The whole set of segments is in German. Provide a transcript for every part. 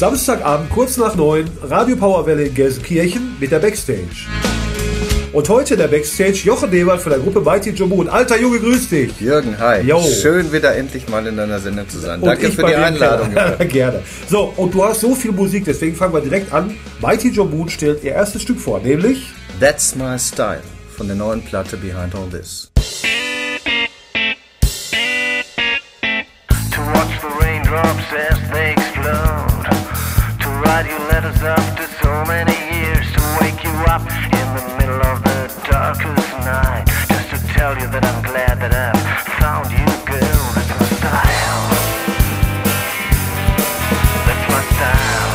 Samstagabend kurz nach 9, Radio Powerwelle in Gelsenkirchen mit der Backstage. Und heute in der Backstage Jochen Dewald von der Gruppe Mighty Joe Moon. Alter Junge, grüß dich. Jürgen, hi. Jo. Schön wieder endlich mal in deiner Sendung zu sein. Und danke für die Einladung. Gerne. So, und du hast so viel Musik, deswegen fangen wir direkt an. Mighty Joe Moon stellt ihr erstes Stück vor, nämlich That's My Style von der neuen Platte Behind All This. To watch the raindrops as they explode, to write you letters after so many years, to wake you up in the middle of the darkest night, just to tell you that I'm glad that I've found you, girl. That's my style. That's my style.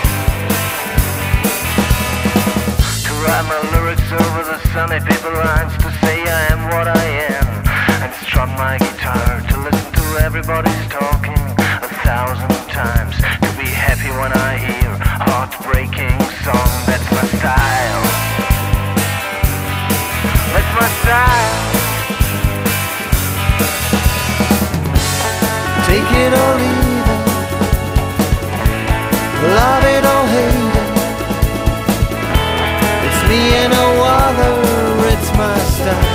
To write my lyrics over the sunny paper lines, to say I am what I am, and strum my guitar, to listen to everybody's talking 1,000 times, to be happy when I hear heartbreaking song. That's my style. That's my style. Take it or leave it, love it or hate it, it's me and no other, it's my style.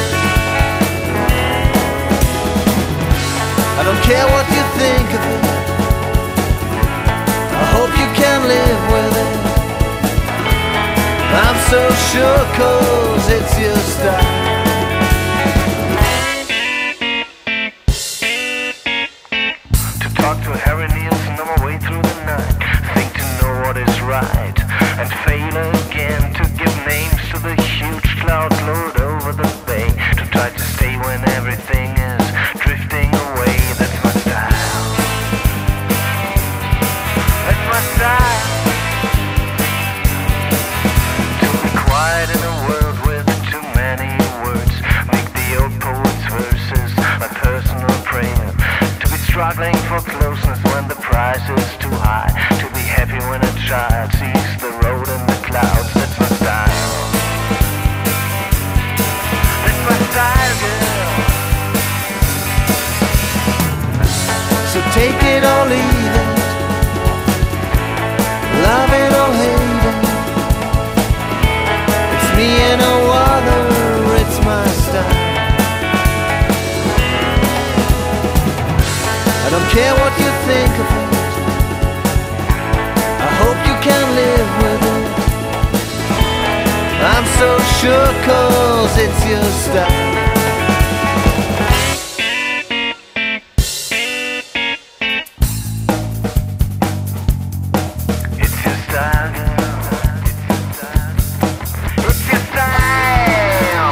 I don't care what you think of it, I hope you can live with it. I'm so sure 'cause it's your style. To talk to Harry Nilsson on my way through the night, think to know what is right, and fail again, to give names to the huge cloud load over the bay, to try to stay when everything is drifting away. That's my style. That's my style. To be quiet in a world with too many words, make the old poet's verses my personal prayer, to be struggling for closeness when the price is too high, to be happy when a child sees the road and the clouds. That's my style. That's my style, girl. So take it or leave it, love it or hate it, it's me and no other, it's my style. I don't care what you think of it, I hope you can live with it. I'm so sure 'cause it's your style. It's your style, girl. It's your style.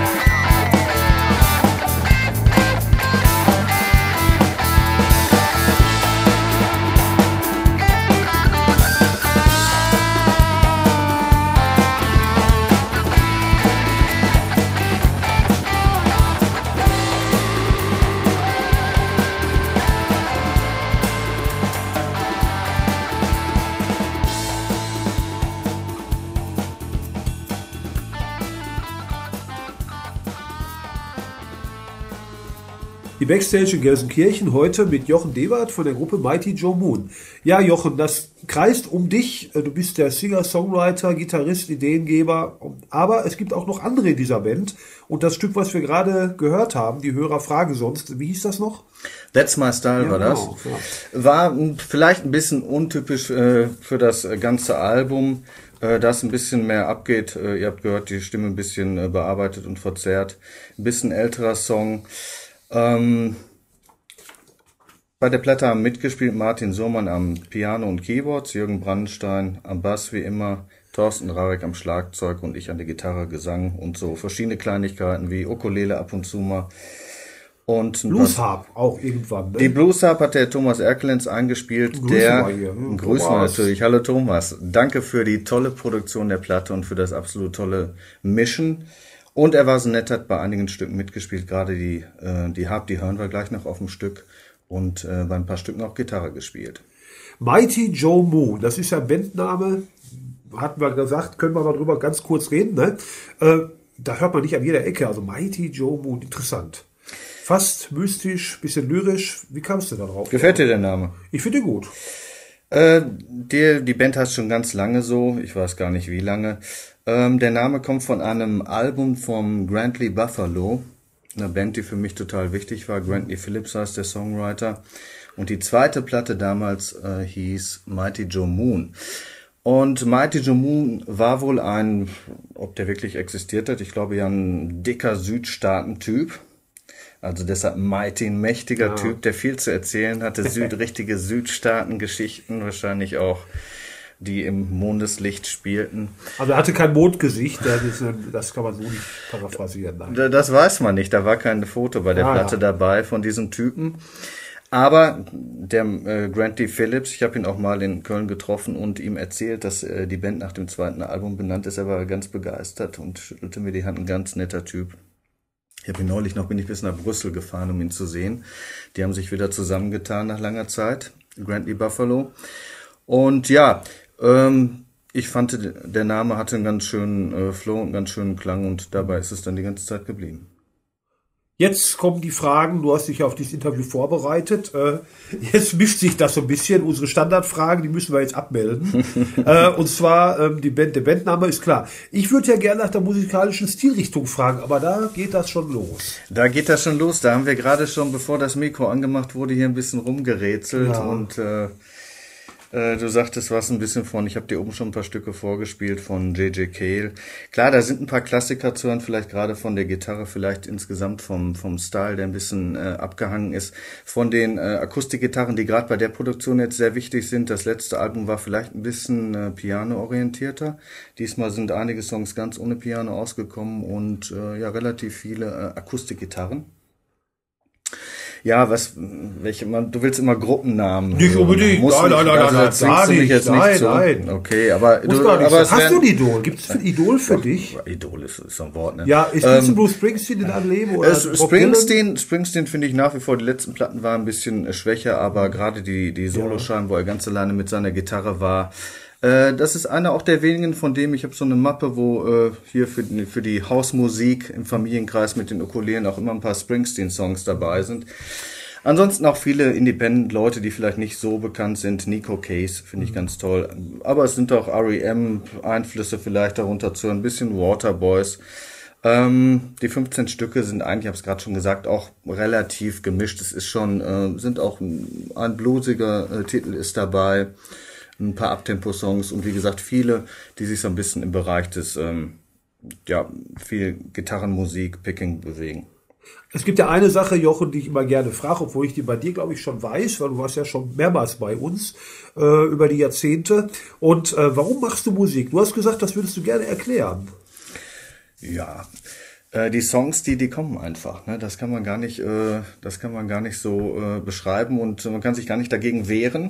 die Backstage in Gelsenkirchen heute mit Jochen Dewald von der Gruppe Mighty Joe Moon. Ja, Jochen, das kreist um dich. Du bist der Singer, Songwriter, Gitarrist, Ideengeber. Aber es gibt auch noch andere in dieser Band. Und das Stück, was wir gerade gehört haben, die Hörer fragen sonst, wie hieß das noch? That's My Style, ja, war das. Genau, ja. War vielleicht ein bisschen untypisch für das ganze Album, da es ein bisschen mehr abgeht. Ihr habt gehört, die Stimme ein bisschen bearbeitet und verzerrt. Ein bisschen älterer Song. Bei der Platte haben mitgespielt Martin Sohmann am Piano und Keyboards, Jürgen Brandenstein am Bass wie immer, Thorsten Rarek am Schlagzeug und ich an der Gitarre, Gesang und so verschiedene Kleinigkeiten wie Ukulele ab und zu mal. Und Bluesharp auch irgendwann. Ne? Die Bluesharp hat der Thomas Erkelenz eingespielt. Grüßen wir natürlich. Hallo Thomas. Danke für die tolle Produktion der Platte und für das absolut tolle Mischen. Und er war so nett, hat bei einigen Stücken mitgespielt. Gerade die Harp, die hören wir gleich noch auf dem Stück. Und bei ein paar Stücken auch Gitarre gespielt. Mighty Joe Moon, das ist ja ein Bandname. Hatten wir gesagt, können wir mal drüber ganz kurz reden. Ne? Da hört man nicht an jeder Ecke. Also Mighty Joe Moon, interessant. Fast mystisch, bisschen lyrisch. Wie kamst du da drauf? Gefällt dir der Name? Ich finde ihn gut. Die Band heißt schon ganz lange so, ich weiß gar nicht wie lange. Der Name kommt von einem Album vom Grantley Buffalo, eine Band, die für mich total wichtig war. Grantley Phillips heißt der Songwriter. Und die zweite Platte damals hieß Mighty Joe Moon. Und Mighty Joe Moon war wohl ein, ob der wirklich existiert hat, ich glaube ja ein dicker Südstaaten-Typ. Also deshalb Mighty, ein mächtiger Typ, der viel zu erzählen hatte, richtige Südstaaten-Geschichten, wahrscheinlich auch, die im Mondeslicht spielten. Also er hatte kein Mondgesicht, das kann man so nicht paraphrasieren. Nein. Das weiß man nicht, da war kein Foto bei der Platte dabei von diesem Typen. Aber der Grantley Phillips, ich habe ihn auch mal in Köln getroffen und ihm erzählt, dass die Band nach dem zweiten Album benannt ist. Er war ganz begeistert und schüttelte mir die Hand, ein ganz netter Typ. Ich habe ihn neulich bin ich bis nach Brüssel gefahren, um ihn zu sehen. Die haben sich wieder zusammengetan nach langer Zeit, Grantley Buffalo. Und ja, ich fand, der Name hatte einen ganz schönen Flow, einen ganz schönen Klang und dabei ist es dann die ganze Zeit geblieben. Jetzt kommen die Fragen, du hast dich auf dieses Interview vorbereitet. Jetzt mischt sich das so ein bisschen, unsere Standardfragen, die müssen wir jetzt abmelden. Und zwar, der Bandname ist klar. Ich würde ja gerne nach der musikalischen Stilrichtung fragen, aber da geht das schon los. Da haben wir gerade schon, bevor das Mikro angemacht wurde, hier ein bisschen rumgerätselt und du sagtest was ein bisschen von, ich habe dir oben schon ein paar Stücke vorgespielt von J.J. Cale. Klar, da sind ein paar Klassiker zu hören, vielleicht gerade von der Gitarre, vielleicht insgesamt vom Style, der ein bisschen abgehangen ist. Von den Akustikgitarren, die gerade bei der Produktion jetzt sehr wichtig sind. Das letzte Album war vielleicht ein bisschen piano-orientierter. Diesmal sind einige Songs ganz ohne Piano ausgekommen und relativ viele Akustikgitarren. Ja, du willst immer Gruppennamen. Nicht unbedingt. Nein. Okay, aber hast du ein Idol? Gibt es ein Idol für dich? Idol ist so ein Wort, ne? Ja, ist Bruce Springsteen in deinem Leben? Oder Springsteen finde ich nach wie vor, die letzten Platten waren ein bisschen schwächer, aber gerade die Soloscheiben, wo er ganz alleine mit seiner Gitarre war, das ist einer auch der wenigen, von dem ich habe so eine Mappe, wo hier für die Hausmusik im Familienkreis mit den Ukulelen auch immer ein paar Springsteen-Songs dabei sind. Ansonsten auch viele Independent-Leute, die vielleicht nicht so bekannt sind. Nico Case finde ich ganz toll. Aber es sind auch R.E.M.-Einflüsse vielleicht darunter zu ein bisschen Waterboys. Die 15 Stücke sind eigentlich, ich habe es gerade schon gesagt, auch relativ gemischt. Es ist schon, sind auch ein bluesiger Titel ist dabei. Ein paar Abtempo-Songs und wie gesagt viele, die sich so ein bisschen im Bereich des viel Gitarrenmusik, Picking bewegen. Es gibt ja eine Sache, Jochen, die ich immer gerne frage, obwohl ich die bei dir, glaube ich, schon weiß, weil du warst ja schon mehrmals bei uns über die Jahrzehnte. Und warum machst du Musik? Du hast gesagt, das würdest du gerne erklären. Ja, die Songs, die kommen einfach. Ne? Das kann man gar nicht so beschreiben und man kann sich gar nicht dagegen wehren.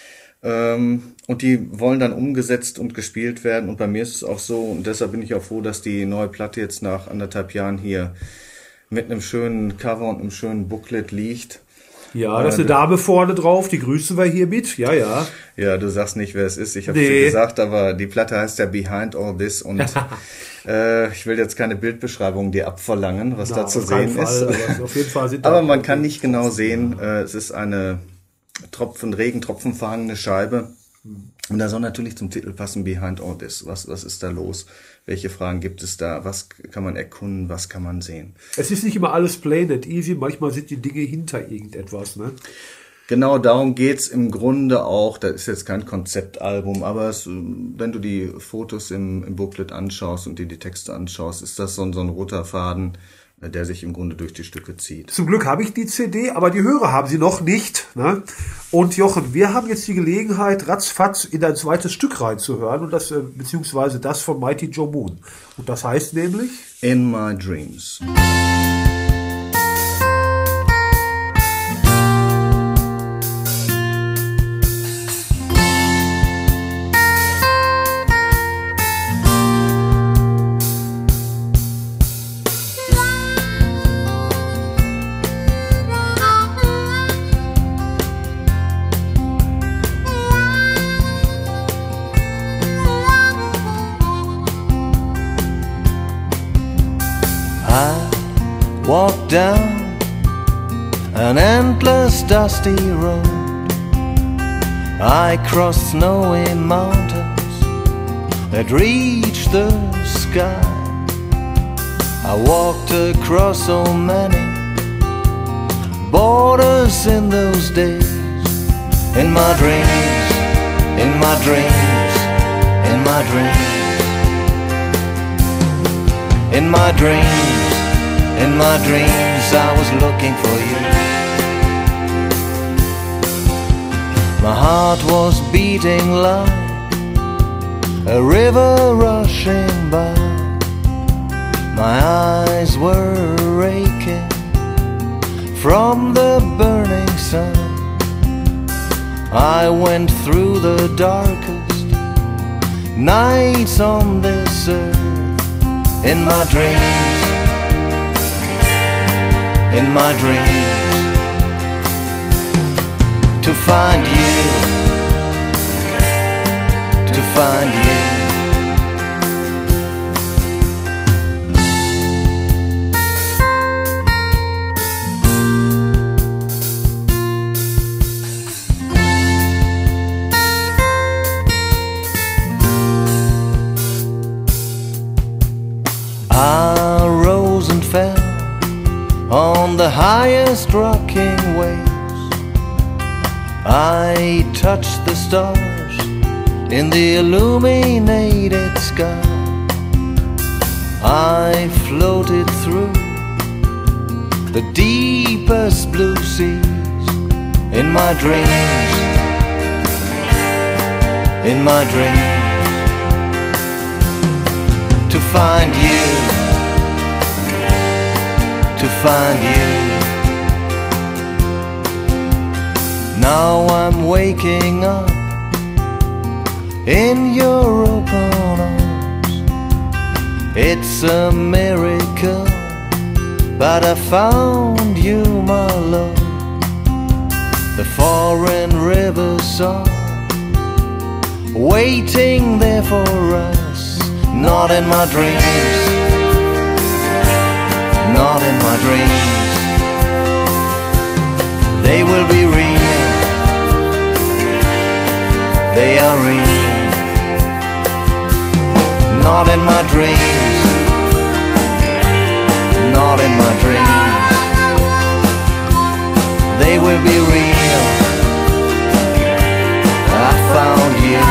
Und die wollen dann umgesetzt und gespielt werden und bei mir ist es auch so und deshalb bin ich auch froh, dass die neue Platte jetzt nach 1,5 Jahren hier mit einem schönen Cover und einem schönen Booklet liegt. Ja, da ist eine Dame vorne drauf, die grüßen wir hier mit, ja. Ja, du sagst nicht, wer es ist, ich habe es dir gesagt, aber die Platte heißt ja Behind All This und ich will jetzt keine Bildbeschreibung dir abverlangen, was da zu sehen ist. Auf jeden Fall aber man kann nicht genau sehen, es ist eine regentropfenverhangene Scheibe. Und da soll natürlich zum Titel passen, Behind All This. Was ist da los? Welche Fragen gibt es da? Was kann man erkunden? Was kann man sehen? Es ist nicht immer alles plain and easy. Manchmal sind die Dinge hinter irgendetwas, ne? Genau, darum geht's im Grunde auch. Das ist jetzt kein Konzeptalbum, aber wenn du die Fotos im Booklet anschaust und dir die Texte anschaust, ist das so ein roter Faden, der sich im Grunde durch die Stücke zieht. Zum Glück habe ich die CD, aber die Hörer haben sie noch nicht. Ne? Und Jochen, wir haben jetzt die Gelegenheit, ratzfatz in ein zweites Stück reinzuhören, und das beziehungsweise das von Mighty Joe Moon. Und das heißt nämlich In My Dreams. Walk down an endless dusty road, I crossed snowy mountains that reached the sky. I walked across so many borders in those days. In my dreams, in my dreams, in my dreams. In my dreams, in my dreams, I was looking for you. My heart was beating like a river rushing by. My eyes were aching from the burning sun. I went through the darkest nights on this earth. In my dreams, in my dreams, to find you, to find you. I rose and fell on the highest rocking waves. I touched the stars in the illuminated sky. I floated through the deepest blue seas. In my dreams, in my dreams, to find you, to find you. Now I'm waking up in your open arms. It's a miracle, but I found you, my love. The foreign rivers are waiting there for us. Not in my dreams, not in my dreams. They will be real, they are real. Not in my dreams, not in my dreams. They will be real. I found you.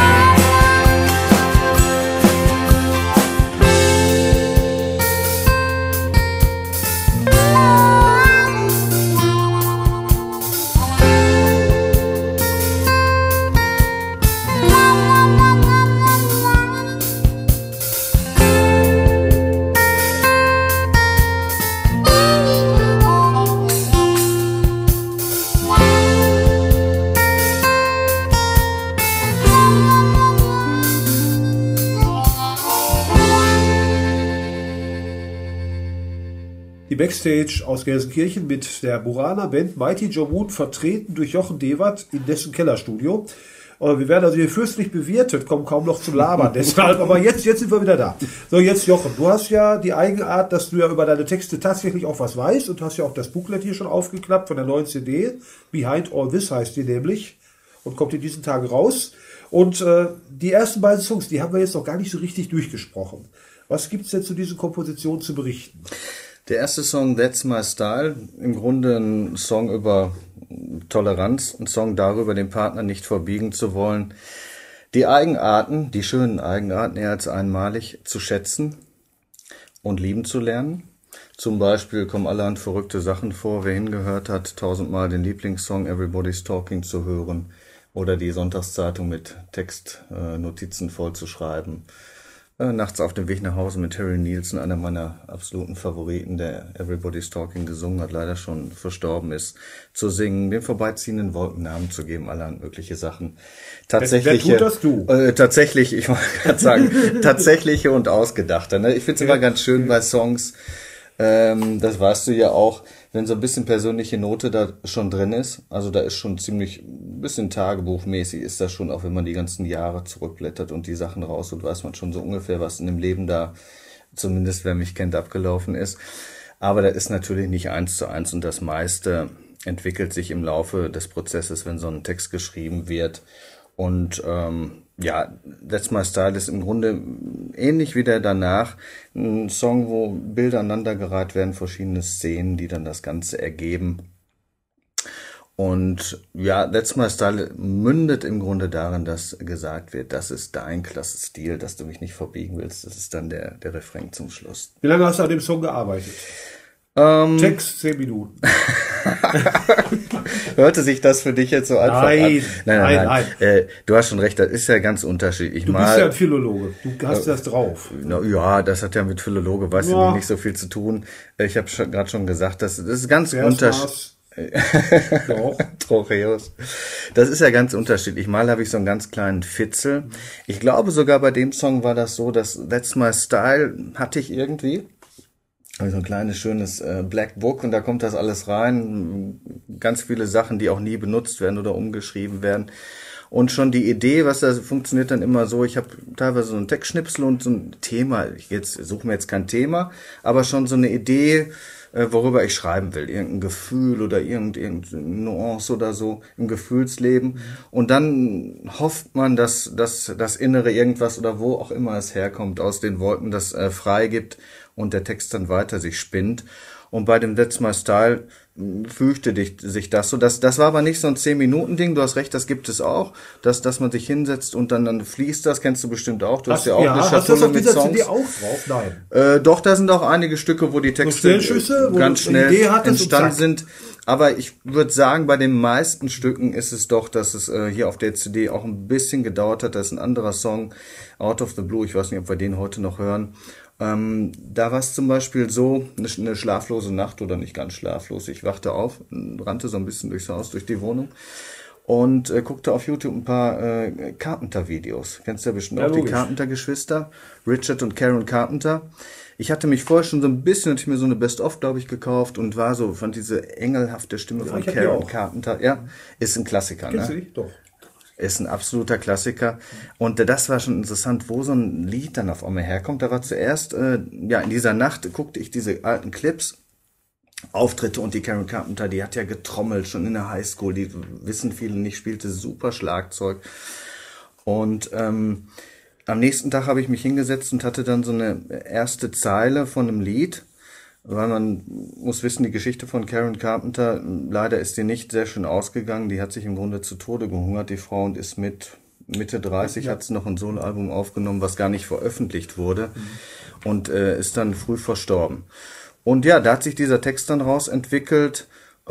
Backstage aus Gelsenkirchen mit der Burana Band Mighty Joe Moon, vertreten durch Jochen Dewert in dessen Kellerstudio. Wir werden also hier fürstlich bewirtet, kommen kaum noch zum Labern deshalb, aber jetzt sind wir wieder da. So, jetzt Jochen, du hast ja die Eigenart, dass du ja über deine Texte tatsächlich auch was weißt und hast ja auch das Booklet hier schon aufgeklappt von der neuen CD. Behind All This heißt die nämlich und kommt in diesen Tagen raus. Und die ersten beiden Songs, die haben wir jetzt noch gar nicht so richtig durchgesprochen. Was gibt's denn zu diesen Kompositionen zu berichten? Der erste Song, That's My Style, im Grunde ein Song über Toleranz, ein Song darüber, den Partner nicht verbiegen zu wollen, die Eigenarten, die schönen Eigenarten eher als einmalig zu schätzen und lieben zu lernen. Zum Beispiel kommen allerhand verrückte Sachen vor, wer hingehört hat, 1000-mal den Lieblingssong Everybody's Talking zu hören oder die Sonntagszeitung mit Textnotizen vollzuschreiben. Nachts auf dem Weg nach Hause mit Harry Nilsson, einer meiner absoluten Favoriten, der Everybody's Talking gesungen hat, leider schon verstorben ist, zu singen, den vorbeiziehenden Wolken Namen zu geben, allerhand mögliche Sachen. Tatsächliche, wer tut das, du? Tatsächlich, ich wollte gerade sagen, tatsächliche und ausgedachte. Ne? Ich finde es immer ganz schön bei Songs, das weißt du ja auch, wenn so ein bisschen persönliche Note da schon drin ist, also da ist schon ziemlich, ein bisschen tagebuchmäßig ist das schon, auch wenn man die ganzen Jahre zurückblättert und die Sachen raus und weiß man schon so ungefähr, was in dem Leben da, zumindest wer mich kennt, abgelaufen ist. Aber das ist natürlich nicht 1:1 und das meiste entwickelt sich im Laufe des Prozesses, wenn so ein Text geschrieben wird. Und ja, That's My Style ist im Grunde ähnlich wie der danach ein Song, wo Bilder aneinandergereiht werden, verschiedene Szenen, die dann das Ganze ergeben. Und ja, That's My Style mündet im Grunde darin, dass gesagt wird, das ist dein klasse Stil, dass du mich nicht verbiegen willst. Das ist dann der Refrain zum Schluss. Wie lange hast du an dem Song gearbeitet? Text 10 Minuten. Hörte sich das für dich jetzt so einfach an? Nein. Du hast schon recht, das ist ja ganz unterschiedlich. Du bist ja ein Philologe, du hast das drauf. Ja, das hat ja mit Philologe, weiß ich nicht so viel zu tun. Ich habe gerade schon gesagt, das ist ganz unterschiedlich. Trocheus. Das ist ja ganz unterschiedlich. Mal habe ich so einen ganz kleinen Fitzel. Ich glaube sogar bei dem Song war das so, dass That's My Style hatte ich irgendwie. So ein kleines, schönes Black Book und da kommt das alles rein. Ganz viele Sachen, die auch nie benutzt werden oder umgeschrieben werden. Und schon die Idee, was da funktioniert dann immer so, ich habe teilweise so einen Textschnipsel und so ein Thema. Ich suche mir jetzt kein Thema, aber schon so eine Idee, worüber ich schreiben will. Irgendein Gefühl oder irgendeine Nuance oder so im Gefühlsleben. Und dann hofft man, dass das Innere irgendwas oder wo auch immer es herkommt, aus den Wolken das freigibt und der Text dann weiter sich spinnt. Und bei dem That's My Style fügte sich das so. Das war aber nicht so ein 10-Minuten-Ding. Du hast recht, das gibt es auch. Dass man sich hinsetzt und dann fließt das. Kennst du bestimmt auch. Du hast ja auch eine Schatulle mit Songs. Hast du das auf dieser CD auch drauf? Nein. Doch, da sind auch einige Stücke, wo die Texte ganz schnell entstanden sind. Aber ich würde sagen, bei den meisten Stücken ist es doch, dass es hier auf der CD auch ein bisschen gedauert hat. Da ist ein anderer Song, Out of the Blue. Ich weiß nicht, ob wir den heute noch hören. Da war es zum Beispiel so, eine schlaflose Nacht oder nicht ganz schlaflos. Ich wachte auf, rannte so ein bisschen durchs Haus, durch die Wohnung und guckte auf YouTube ein paar Carpenter-Videos. Kennst du ja bestimmt auch, die Carpenter-Geschwister, Richard und Karen Carpenter. Ich hatte mich vorher schon so ein bisschen, hatte ich mir so eine Best-of, glaube ich, gekauft und fand diese engelhafte Stimme von Karen Carpenter. Ja, ist ein Klassiker. Kennst du dich? Doch. Ist ein absoluter Klassiker. Und das war schon interessant, wo so ein Lied dann auf einmal herkommt. Da war zuerst, in dieser Nacht guckte ich diese alten Clips, Auftritte und die Karen Carpenter, die hat ja getrommelt, schon in der Highschool, die wissen viele nicht, spielte super Schlagzeug. Und am nächsten Tag habe ich mich hingesetzt und hatte dann so eine erste Zeile von einem Lied. Weil man muss wissen, die Geschichte von Karen Carpenter, leider ist die nicht sehr schön ausgegangen. Die hat sich im Grunde zu Tode gehungert, die Frau, und ist mit Mitte 30, hat sie noch ein Soloalbum aufgenommen, was gar nicht veröffentlicht wurde, und ist dann früh verstorben. Und ja, da hat sich dieser Text dann rausentwickelt,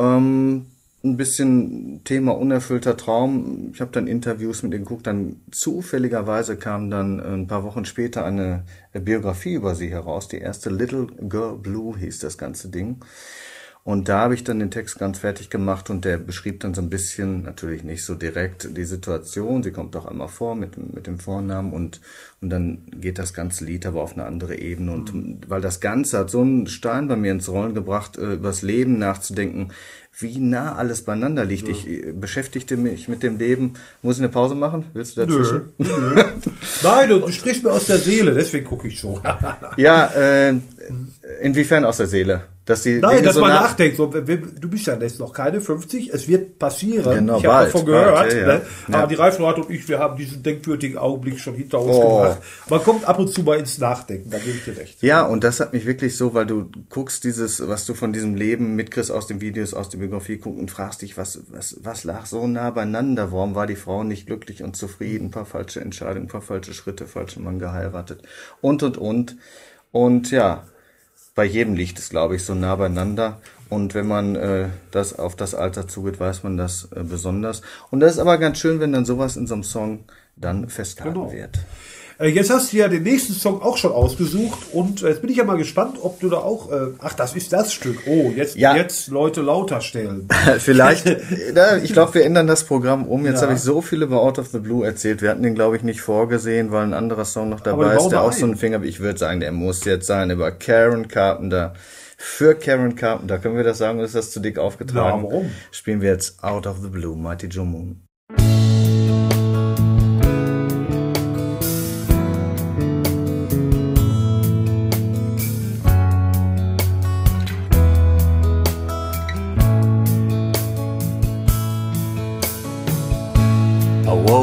ein bisschen Thema unerfüllter Traum. Ich habe dann Interviews mit ihr geguckt, dann zufälligerweise kam dann ein paar Wochen später eine Biografie über sie heraus. Die erste Little Girl Blue hieß das ganze Ding. Und da habe ich dann den Text ganz fertig gemacht und der beschrieb dann so ein bisschen, natürlich nicht so direkt, die Situation. Sie kommt auch einmal vor mit dem Vornamen und dann geht das ganze Lied aber auf eine andere Ebene. Und weil das Ganze hat so einen Stein bei mir ins Rollen gebracht, übers Leben nachzudenken, wie nah alles beieinander liegt. Ja. Ich beschäftigte mich mit dem Leben. Muss ich eine Pause machen? Willst du dazwischen? Nö. Nein, du sprichst mir aus der Seele, deswegen gucke ich so. Ja, inwiefern aus der Seele? Dass man nachdenkt. So, du bist ja jetzt noch keine 50, es wird passieren. Genau, ich habe davon gehört. Ne? Ja. Aber die Reifenrad und ich, wir haben diesen denkwürdigen Augenblick schon hinter uns gebracht. Man kommt ab und zu mal ins Nachdenken, da gebe ich dir recht. Ja, und das hat mich wirklich so, weil du guckst was du von diesem Leben mitkriegst aus den Videos, aus der Biografie, guckst und fragst dich, was lag so nah beieinander? Warum war die Frau nicht glücklich und zufrieden? Ein paar falsche Entscheidungen, ein paar falsche Schritte, falscher Mann geheiratet und. Und ja, bei jedem liegt es, glaube ich, so nah beieinander. Und wenn man das auf das Alter zugeht, weiß man das besonders. Und das ist aber ganz schön, wenn dann sowas in so einem Song dann festgehalten wird. Jetzt hast du ja den nächsten Song auch schon ausgesucht und jetzt bin ich ja mal gespannt, ob du da auch, das ist das Stück. Oh, jetzt Leute lauter stellen. Vielleicht, ich glaube, wir ändern das Programm um. Jetzt habe ich so viel über Out of the Blue erzählt. Wir hatten den, glaube ich, nicht vorgesehen, weil ein anderer Song noch dabei ist, der auch so einen Finger, ich würde sagen, der muss jetzt sein, über Karen Carpenter. Für Karen Carpenter, können wir das sagen, oder ist das zu dick aufgetragen? Ja, warum? Spielen wir jetzt Out of the Blue, Mighty Joe Moon.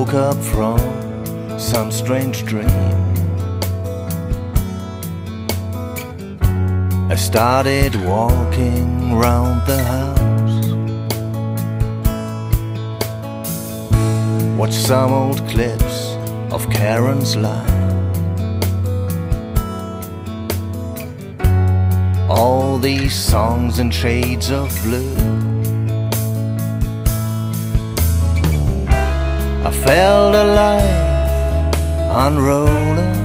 woke up from some strange dream. I started walking round the house, watched some old clips of Karen's life. All these songs and shades of blue. I felt alive, unrolling.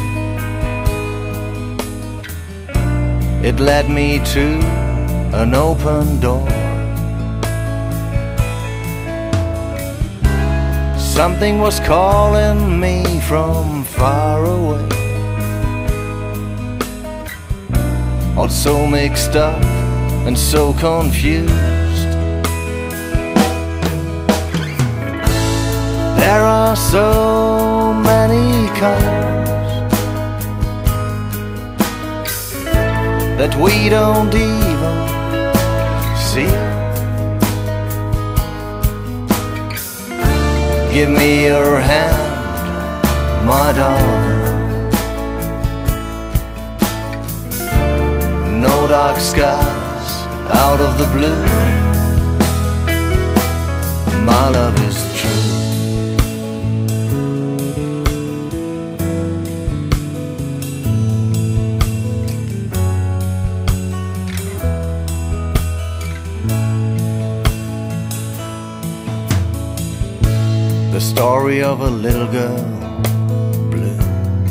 It led me to an open door. Something was calling me from far away, all so mixed up and so confused. There are so many colors that we don't even see. Give me your hand, my darling. No dark skies out of the blue. My love is true. The story of a little girl, blue.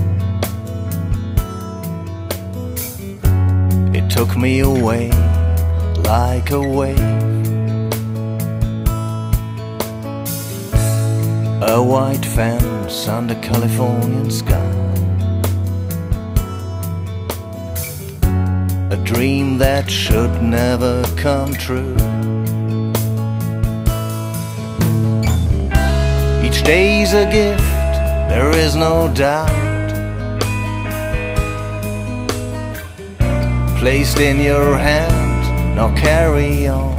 It took me away like a wave. A white fence under Californian sky. A dream that should never come true. Each day's a gift, there is no doubt, placed in your hand, now carry on.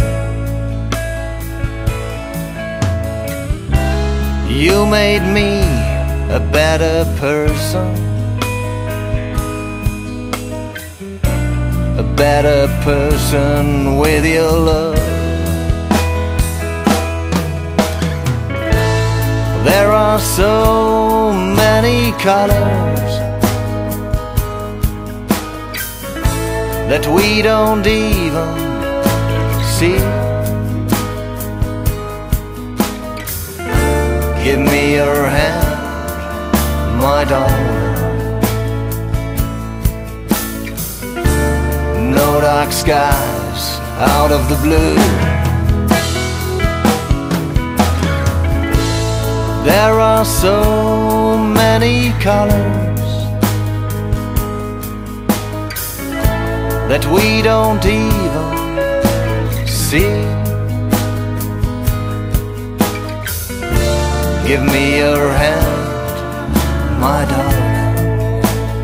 You made me a better person, a better person with your love. There are so many colors that we don't even see. Give me your hand, my darling. No dark skies out of the blue. There are so many colors that we don't even see. Give me your hand, my darling.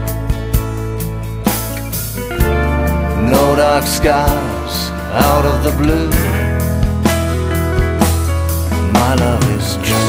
No dark skies out of the blue. My love is true.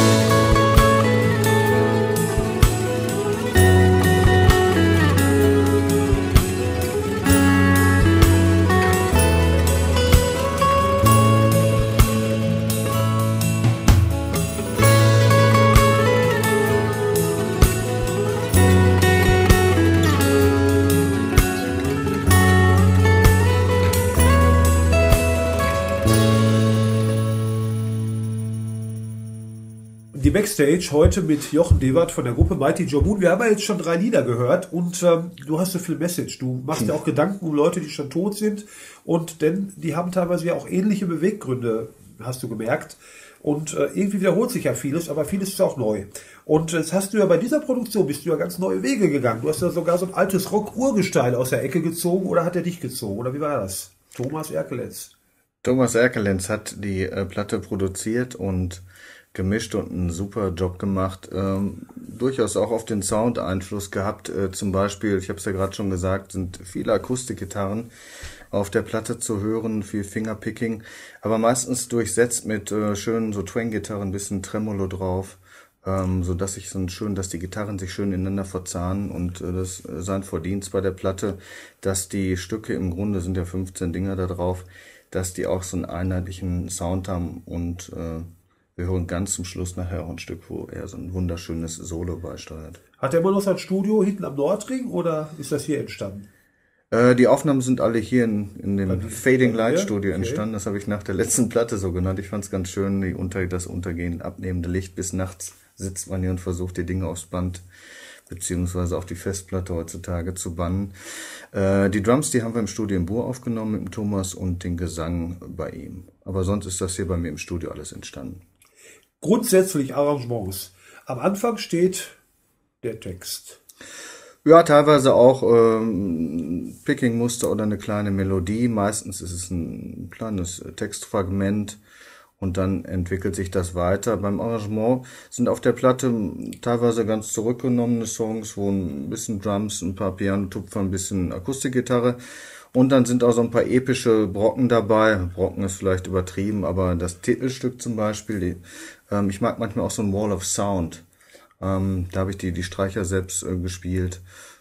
Die Backstage heute mit Jochen Dewart von der Gruppe Mighty Joe Moon. Wir haben ja jetzt schon 3 Lieder gehört und du hast so viel Message. Du machst ja auch Gedanken um Leute, die schon tot sind, und denn die haben teilweise ja auch ähnliche Beweggründe, hast du gemerkt. Und irgendwie wiederholt sich ja vieles, aber vieles ist auch neu. Und jetzt hast du ja bei dieser Produktion, bist du ja ganz neue Wege gegangen. Du hast ja sogar so ein altes Rock-Urgestein aus der Ecke gezogen, oder hat er dich gezogen? Oder wie war das? Thomas Erkelenz. Thomas Erkelenz hat die Platte produziert und gemischt und einen super Job gemacht. Durchaus auch auf den Sound Einfluss gehabt. Zum Beispiel, ich habe es ja gerade schon gesagt, sind viele Akustikgitarren auf der Platte zu hören, viel Fingerpicking, aber meistens durchsetzt mit schönen so Twang-Gitarren, ein bisschen Tremolo drauf. sodass dass die Gitarren sich schön ineinander verzahnen und das sein Verdienst bei der Platte, dass die Stücke im Grunde sind ja 15 Dinger da drauf, dass die auch so einen einheitlichen Sound haben und wir hören ganz zum Schluss nachher auch ein Stück, wo er so ein wunderschönes Solo beisteuert. Hat er immer noch sein Studio hinten am Nordring oder ist das hier entstanden? Die Aufnahmen sind alle hier in dem Fading Light Studio entstanden. Das habe ich nach der letzten Platte so genannt. Ich fand es ganz schön, das untergehend abnehmende Licht. Bis nachts sitzt man hier und versucht, die Dinge aufs Band beziehungsweise auf die Festplatte heutzutage zu bannen. Die Drums, die haben wir im Studio in Buhr aufgenommen mit dem Thomas und den Gesang bei ihm. Aber sonst ist das hier bei mir im Studio alles entstanden. Grundsätzlich Arrangements. Am Anfang steht der Text. Ja, teilweise auch Picking-Muster oder eine kleine Melodie. Meistens ist es ein kleines Textfragment und dann entwickelt sich das weiter. Beim Arrangement sind auf der Platte teilweise ganz zurückgenommene Songs, wo ein bisschen Drums, ein paar Pianotupfer, ein bisschen Akustikgitarre und dann sind auch so ein paar epische Brocken dabei. Brocken ist vielleicht übertrieben, aber das Titelstück zum Beispiel, ich mag manchmal auch so ein Wall of Sound. Da habe ich die Streicher selbst gespielt.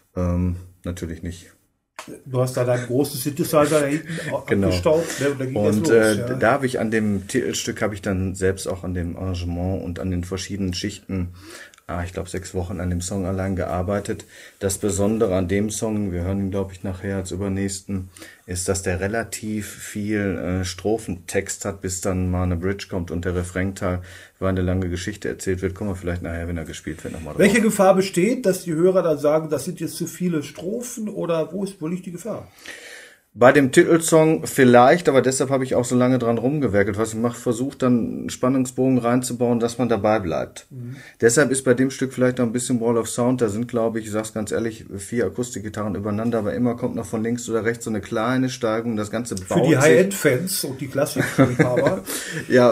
Natürlich nicht. Du hast da deinen großen Synthesizer da hinten abgestaubt. Ne? Und da ging und das los, da habe ich an dem Titelstück, habe ich dann selbst auch an dem Arrangement und an den verschiedenen Schichten, ich glaube 6 Wochen an dem Song allein gearbeitet. Das Besondere an dem Song, wir hören ihn glaube ich nachher als übernächsten, ist, dass der relativ viel Strophentext hat, bis dann mal eine Bridge kommt und der Refrainteil, weil eine lange Geschichte erzählt wird, kommen wir vielleicht nachher, wenn er gespielt wird, nochmal drauf. Welche Gefahr besteht, dass die Hörer dann sagen, das sind jetzt zu viele Strophen oder wo liegt die Gefahr? Bei dem Titelsong vielleicht, aber deshalb habe ich auch so lange dran rumgewerkelt. Was ich mache, versucht dann einen Spannungsbogen reinzubauen, dass man dabei bleibt. Deshalb ist bei dem Stück vielleicht noch ein bisschen Wall of Sound. Da sind, glaube ich sag's ganz ehrlich, 4 Akustikgitarren übereinander, aber immer kommt noch von links oder rechts so eine kleine Steigung. Das Ganze baut für die High-End-Fans und die Klassikliebhaber. Ja,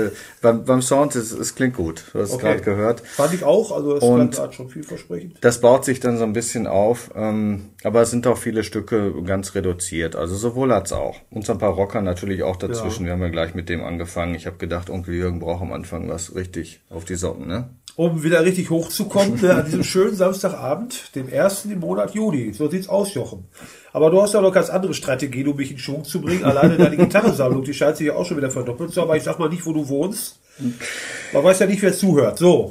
beim Sound, es klingt gut. Du hast es gerade gehört. Fand ich auch, also das klang gerade schon vielversprechend. Das baut sich dann so ein bisschen auf, aber es sind auch viele Stücke ganz reduziert. Also sowohl als auch. Und so ein paar Rocker natürlich auch dazwischen. Ja. Wir haben ja gleich mit dem angefangen. Ich habe gedacht, Onkel Jürgen braucht am Anfang was richtig auf die Socken, ne? Um wieder richtig hochzukommen, an diesem schönen Samstagabend, dem 1. im Monat Juni. So sieht's aus, Jochen. Aber du hast ja noch ganz andere Strategien, um mich in Schwung zu bringen. Alleine deine Gitarrensammlung, die scheint sich ja auch schon wieder verdoppelt zu haben. Aber ich sag mal nicht, wo du wohnst. Man weiß ja nicht, wer zuhört. So,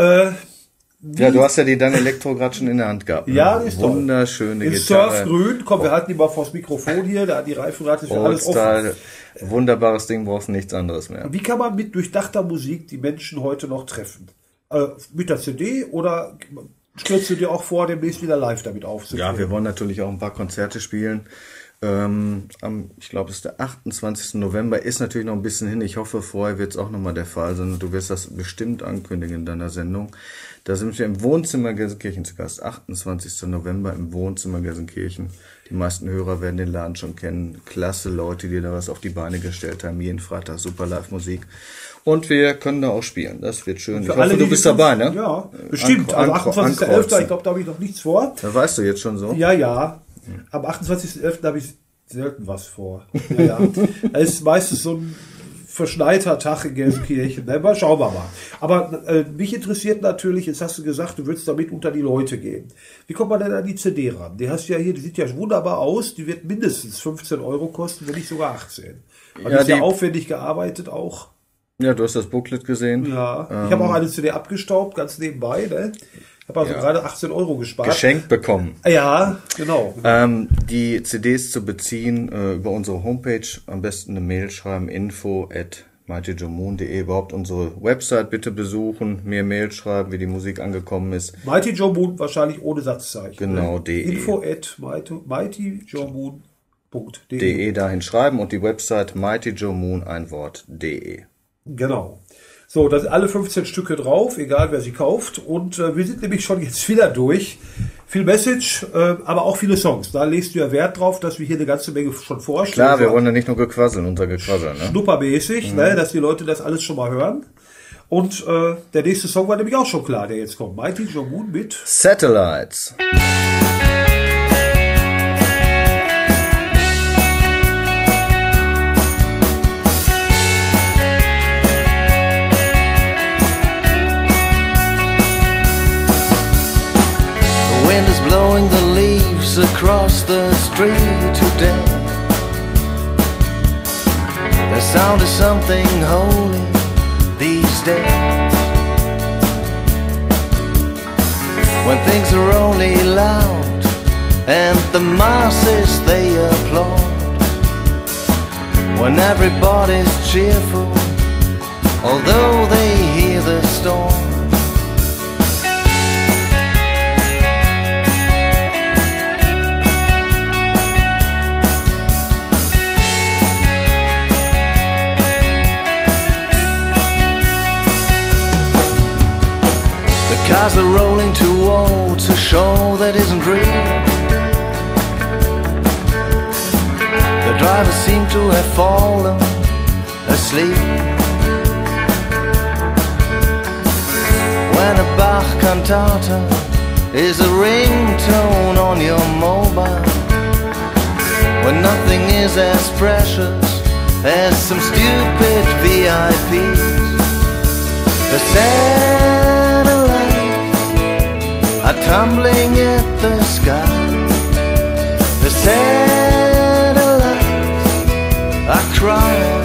ja, du hast ja die dann Elektro gerade schon in der Hand gehabt. Ne? Ja, die ist wunderschöne toll. Gitarre. Surfgrün, komm, wir halten die mal vors Mikrofon hier, da hat die Reifenrate für alles offen. Wunderbares Ding, brauchst nichts anderes mehr. Wie kann man mit durchdachter Musik die Menschen heute noch treffen? Mit der CD oder stellst du dir auch vor, demnächst wieder live damit aufzunehmen? Ja, wir wollen natürlich auch ein paar Konzerte spielen. Ich glaube, es ist der 28. November, ist natürlich noch ein bisschen hin. Ich hoffe, vorher wird es auch nochmal der Fall sein. Du wirst das bestimmt ankündigen in deiner Sendung. Da sind wir im Wohnzimmer Gelsenkirchen zu Gast. 28. November im Wohnzimmer Gelsenkirchen. Die meisten Hörer werden den Laden schon kennen. Klasse Leute, die da was auf die Beine gestellt haben. Jeden Freitag super Live-Musik. Und wir können da auch spielen. Das wird schön. Ich hoffe, du bist dabei, ne? Ja, bestimmt. Also 28.11. Ich glaube, da habe ich noch nichts vor. Da weißt du jetzt schon so? Ja. Am 28.11. habe ich selten was vor. Ja. Es ist meistens so ein verschneiter Tag in Gelsenkirchen. Ne? Schauen wir mal. Aber mich interessiert natürlich, jetzt hast du gesagt, du würdest damit unter die Leute gehen. Wie kommt man denn an die CD ran? Die hast du ja hier, die sieht ja wunderbar aus. Die wird mindestens 15 Euro kosten, wenn nicht sogar 18. Also ja, die ist ja aufwendig gearbeitet auch. Ja, du hast das Booklet gesehen. Ja, ich habe auch eine CD abgestaubt, ganz nebenbei. Ne? Ich habe also gerade 18 Euro gespart. Geschenkt bekommen. Ja, genau. Die CDs zu beziehen über unsere Homepage, am besten eine Mail schreiben, info@mightyjoemoon.de, überhaupt unsere Website bitte besuchen, mir Mail schreiben, wie die Musik angekommen ist. Mighty Joe Moon wahrscheinlich ohne Satzzeichen. Genau, ne? de. info@mightyjoemoon.de dahin schreiben und die Website mightyjoemoon, ein Wort, de. Genau. So, da sind alle 15 Stücke drauf, egal wer sie kauft. Und wir sind nämlich schon jetzt wieder durch. Viel Message, aber auch viele Songs. Da legst du ja Wert drauf, dass wir hier eine ganze Menge schon vorstellen. Klar, wir wollen ja nicht nur gequasseln, unser Gequassel. Ne? Schnuppermäßig, ne, dass die Leute das alles schon mal hören. Und der nächste Song war nämlich auch schon klar, der jetzt kommt. Mighty Joe Moon mit Satellites. across the street today. The sound is something holy these days. When things are only loud and the masses they applaud. When everybody's cheerful, although they hear the storm. The cars are rolling towards a show that isn't real. The drivers seem to have fallen asleep. When a Bach cantata is a ringtone on your mobile, when nothing is as precious as some stupid VIPs. The satellites are tumbling at the sky. The satellites are crying.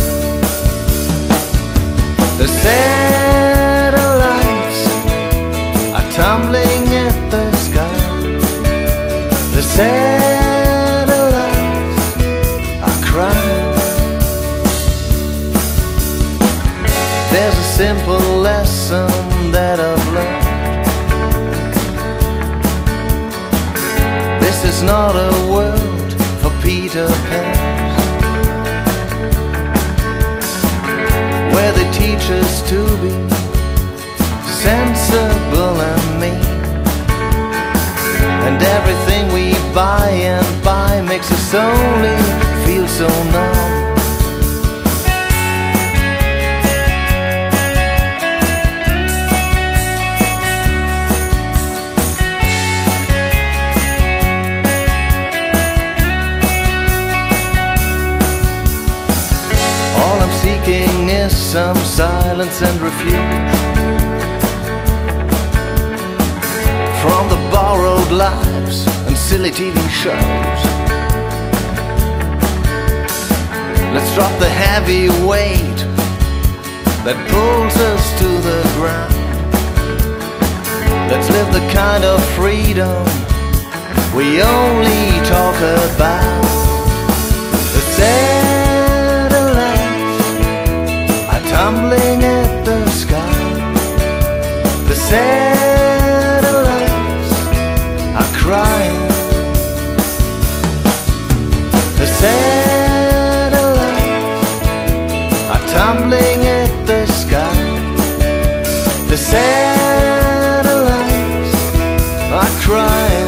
The satellites are tumbling at the sky. The satellites are crying. There's a simple lesson that I've learned. This is not a world for Peter Pans, where they teach us to be sensible and mean, and everything we buy and buy makes us only feel so numb. Seeking is some silence and refuge from the borrowed lives and silly TV shows. Let's drop the heavy weight that pulls us to the ground. Let's live the kind of freedom we only talk about. The tumbling at the sky. The satellites are crying. The satellites are tumbling at the sky. The satellites are crying.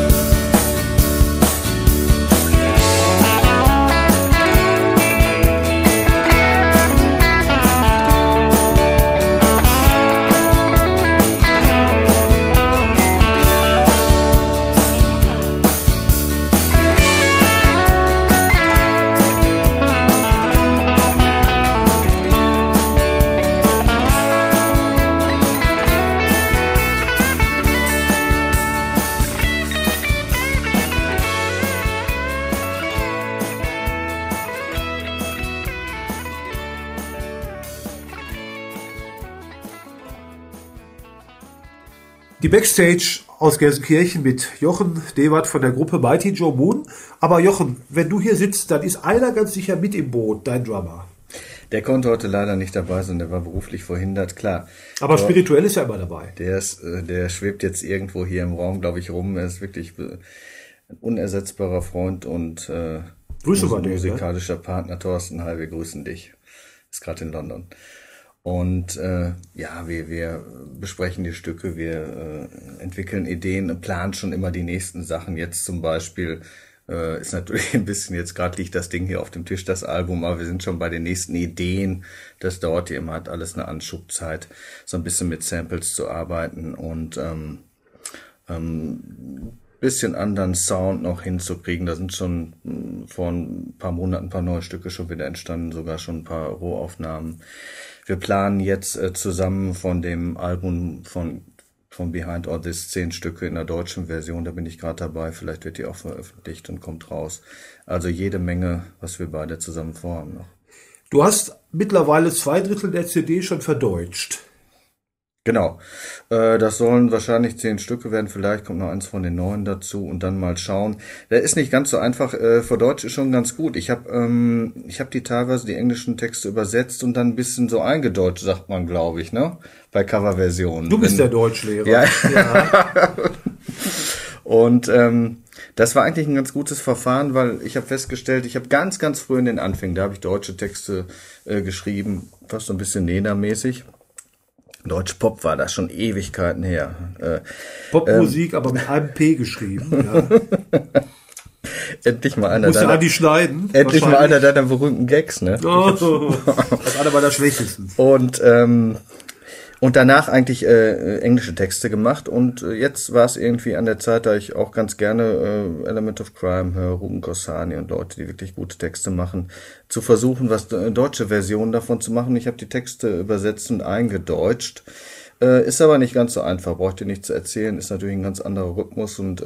Die Backstage aus Gelsenkirchen mit Jochen Dewert von der Gruppe Mighty Joe Moon. Aber Jochen, wenn du hier sitzt, dann ist einer ganz sicher mit im Boot, dein Drummer. Der konnte heute leider nicht dabei sein, der war beruflich verhindert, klar. Aber spirituell ist er immer dabei. Der schwebt jetzt irgendwo hier im Raum, glaube ich, rum. Er ist wirklich ein unersetzbarer Freund und musikalischer Partner. Thorsten, hi, wir grüßen dich. Ist gerade in London. Und wir besprechen die Stücke, wir entwickeln Ideen, planen schon immer die nächsten Sachen. Jetzt zum Beispiel ist natürlich ein bisschen, jetzt gerade liegt das Ding hier auf dem Tisch, das Album, aber wir sind schon bei den nächsten Ideen. Das dauert ja immer, hat alles eine Anschubzeit, so ein bisschen mit Samples zu arbeiten und bisschen anderen Sound noch hinzukriegen. Da sind schon vor ein paar Monaten ein paar neue Stücke schon wieder entstanden, sogar schon ein paar Rohaufnahmen. Wir planen jetzt zusammen von dem Album von von Behind All This, 10 Stücke in der deutschen Version, da bin ich gerade dabei, vielleicht wird die auch veröffentlicht und kommt raus. Also jede Menge, was wir beide zusammen vorhaben noch. Du hast mittlerweile 2/3 der CD schon verdeutscht. Genau, das sollen wahrscheinlich 10 Stücke werden, vielleicht kommt noch eins von den neuen dazu und dann mal schauen. Der ist nicht ganz so einfach, für Deutsch ist schon ganz gut. Ich hab die teilweise, die englischen Texte übersetzt und dann ein bisschen so eingedeutscht, sagt man, glaube ich, ne? Bei Coverversionen. Du bist der Deutschlehrer. Ja. Und das war eigentlich ein ganz gutes Verfahren, weil ich habe festgestellt, ich habe ganz, ganz früh in den Anfängen, da habe ich deutsche Texte geschrieben, fast so ein bisschen Nena-mäßig. Deutsch Pop war das schon Ewigkeiten her. Popmusik, aber mit einem P geschrieben. Ja. Endlich mal einer deiner... die schneiden. Endlich mal einer deiner berühmten Gags, ne? Oh, das ist einer meiner schlechtesten. Und danach eigentlich englische Texte gemacht und jetzt war es irgendwie an der Zeit, da ich auch ganz gerne Element of Crime höre, Ruben Kossani und Leute, die wirklich gute Texte machen, zu versuchen, was deutsche Versionen davon zu machen. Ich habe die Texte übersetzt und eingedeutscht. Ist aber nicht ganz so einfach, braucht ihr nicht zu erzählen, ist natürlich ein ganz anderer Rhythmus und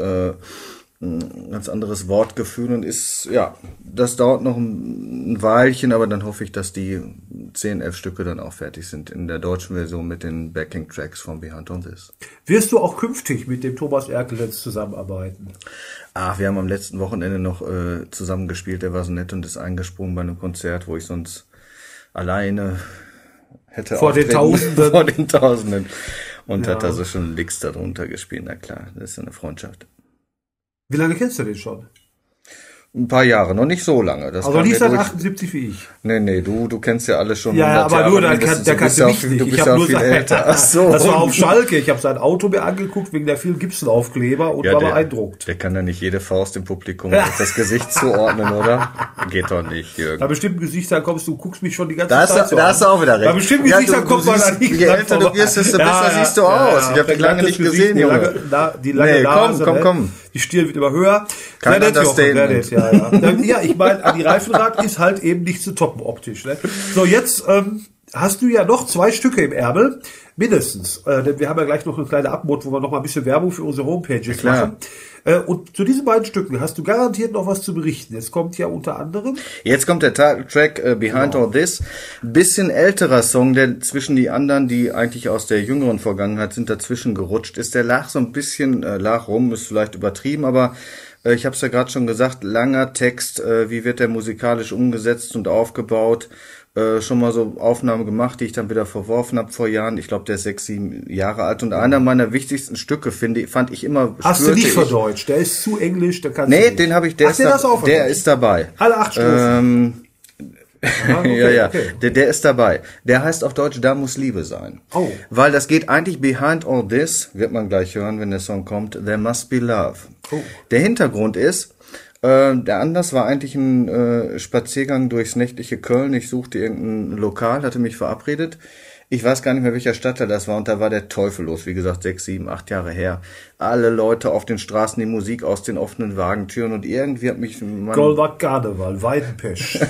ein ganz anderes Wortgefühl und ist, ja, das dauert noch ein Weilchen, aber dann hoffe ich, dass die 10, 11 Stücke dann auch fertig sind in der deutschen Version mit den Backing-Tracks von Behind All This. Wirst du auch künftig mit dem Thomas Erkelenz zusammenarbeiten? Wir haben am letzten Wochenende noch zusammen gespielt, der war so nett und ist eingesprungen bei einem Konzert, wo ich sonst alleine hätte vor den Tausenden und hat da so schon Licks darunter gespielt, na klar, das ist ja eine Freundschaft. Wie lange kennst du den schon? Ein paar Jahre, noch nicht so lange. Das also nicht seit 78 wie ich. Nee, du kennst ja alles schon. Ja, aber Jahre, nur, der kannst du mich nicht. Du bist ja viel älter. Ach so. Das war auf Schalke. Ich habe sein Auto mir angeguckt wegen der vielen Gibson-Aufkleber und war beeindruckt. Der kann ja nicht jede Faust im Publikum auf das Gesicht zuordnen, oder? Geht doch nicht, Jürgen. Bei bestimmten Gesichtern kommst du, guckst mich schon die ganze Zeit so Da hast du auch wieder recht. Bei bestimmten Gesichtern kommt man da nicht. Je älter du wirst, desto besser siehst du aus. Ich habe dich lange nicht gesehen, Junge. Die lange Nase. Komm. Die Stirn wird immer höher. Kein Understatement. Ja, ich meine, die Reifenrad ist halt eben nicht zu toppen optisch. Ne? So, jetzt hast du ja noch 2 Stücke im Ärmel, mindestens. Denn wir haben ja gleich noch eine kleine Abmod, wo wir noch mal ein bisschen Werbung für unsere Homepages machen. Und zu diesen beiden Stücken hast du garantiert noch was zu berichten. Jetzt kommt ja unter anderem... Jetzt kommt der Titeltrack Behind All This. Bisschen älterer Song, der zwischen die anderen, die eigentlich aus der jüngeren Vergangenheit sind, dazwischen gerutscht ist. Der lag so ein bisschen, lag rum, ist vielleicht übertrieben, aber... Ich habe es ja gerade schon gesagt, langer Text, wie wird der musikalisch umgesetzt und aufgebaut, schon mal so Aufnahmen gemacht, die ich dann wieder verworfen habe vor Jahren. Ich glaube, der ist 6, 7 Jahre alt und einer meiner wichtigsten Stücke, fand ich immer... Hast du nicht verdeutscht, der ist zu englisch, der kannst du nicht. Den habe ich, der ist dabei. Alle 8 Strophen. Okay. Der ist dabei. Der heißt auf Deutsch, da muss Liebe sein. Oh. Weil das geht eigentlich Behind All This, wird man gleich hören, wenn der Song kommt, There Must Be Love. Oh. Der Hintergrund ist, der Anlass war eigentlich ein Spaziergang durchs nächtliche Köln. Ich suchte irgendein Lokal, hatte mich verabredet. Ich weiß gar nicht mehr, welcher Stadtteil das war und da war der Teufel los. Wie gesagt, 6, 7, 8 Jahre her. Alle Leute auf den Straßen, die Musik aus den offenen Wagentüren und irgendwie hat mich... Goldwag Karneval, Weidenpesch.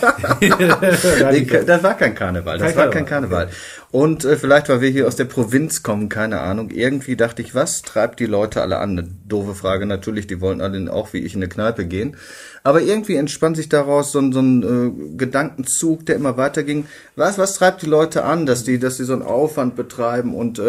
Das war kein Karneval, war kein Karneval. Und vielleicht, weil wir hier aus der Provinz kommen, keine Ahnung. Irgendwie dachte ich, was treibt die Leute alle an? Eine doofe Frage natürlich, die wollen alle auch wie ich in eine Kneipe gehen. Aber irgendwie entspann sich daraus so ein Gedankenzug, der immer weiterging. Was treibt die Leute an, dass die so einen Aufwand betreiben? Und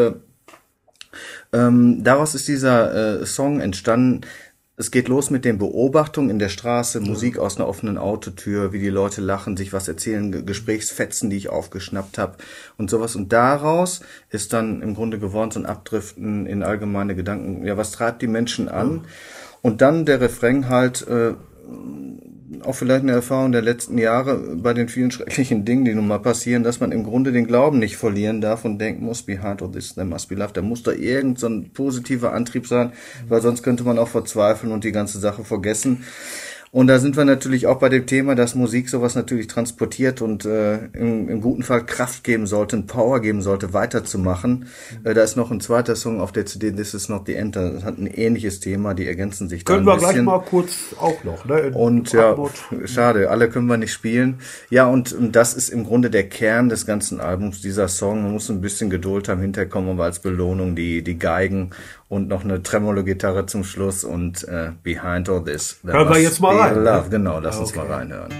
daraus ist dieser Song entstanden. Es geht los mit den Beobachtungen in der Straße, Musik aus einer offenen Autotür, wie die Leute lachen, sich was erzählen, Gesprächsfetzen, die ich aufgeschnappt habe und sowas. Und daraus ist dann im Grunde geworden so ein Abdriften in allgemeine Gedanken. Ja, was treibt die Menschen an? Und dann der Refrain halt... auch vielleicht eine Erfahrung der letzten Jahre bei den vielen schrecklichen Dingen, die nun mal passieren, dass man im Grunde den Glauben nicht verlieren darf und denken muss, Behind All This, there must be love. Da muss da irgend so ein positiver Antrieb sein, weil sonst könnte man auch verzweifeln und die ganze Sache vergessen. Und da sind wir natürlich auch bei dem Thema, dass Musik sowas natürlich transportiert und im guten Fall Kraft geben sollte, Power geben sollte, weiterzumachen. Da ist noch ein zweiter Song auf der CD, This Is Not the End. Das hat ein ähnliches Thema, die ergänzen sich da ein bisschen. Können wir gleich mal kurz auch noch. Ne, und ja, schade, alle können wir nicht spielen. Ja, und das ist im Grunde der Kern des ganzen Albums, dieser Song. Man muss ein bisschen Geduld haben, hinterher kommen aber als Belohnung die Geigen und noch eine Tremolo-Gitarre zum Schluss und Behind All This. Hören wir jetzt mal rein. Love. Genau, lass uns mal reinhören.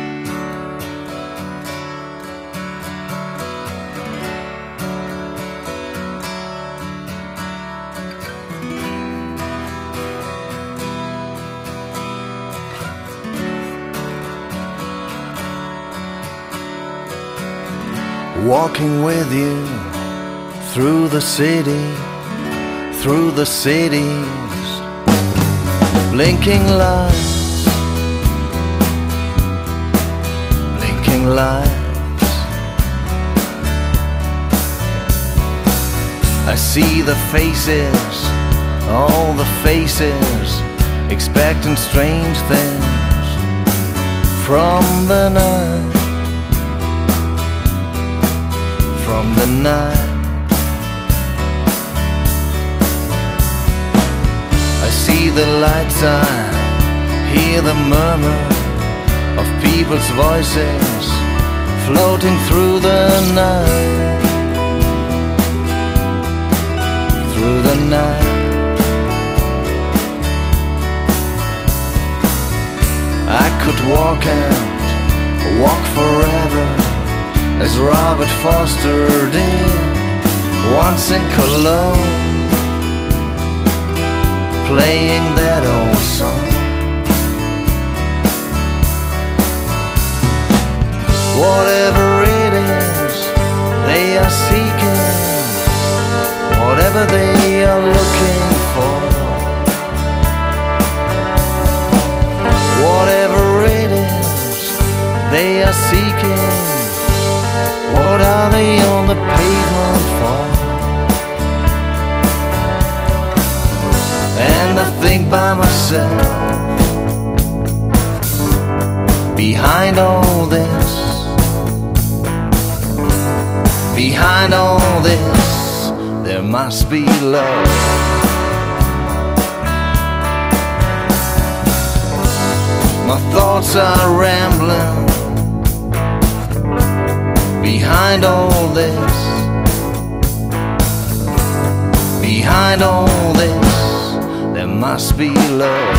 Walking with you through the cities, blinking lights, I see the faces, all the faces, expecting strange things from the night. From the night, I see the lights, I hear the murmur of people's voices floating through the night, through the night. I could walk and walk forever, as Robert Foster did once in Cologne, playing that old song. Whatever it is they are seeking, whatever they are looking for, whatever it is they are seeking, what are they on the pavement for? And I think by myself, behind all this, behind all this, there must be love. My thoughts are rambling. Behind all this, behind all this, there must be love.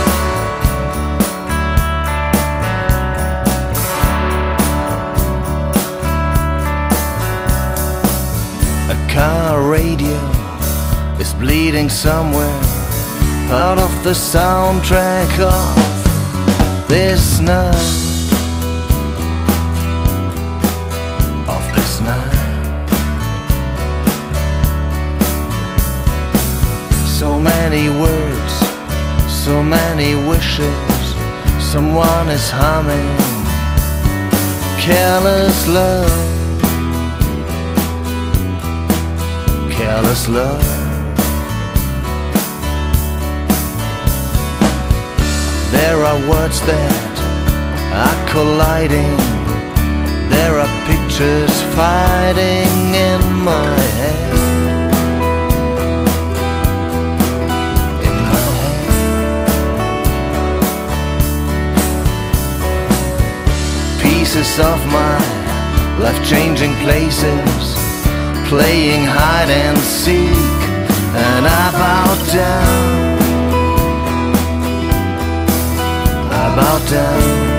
A car radio is bleeding somewhere out of the soundtrack of this night. So many words, so many wishes, someone is humming careless love, careless love. There are words that are colliding, there are pictures fighting in my head. Pieces of my life-changing places, playing hide and seek, and I bow down, I bow down.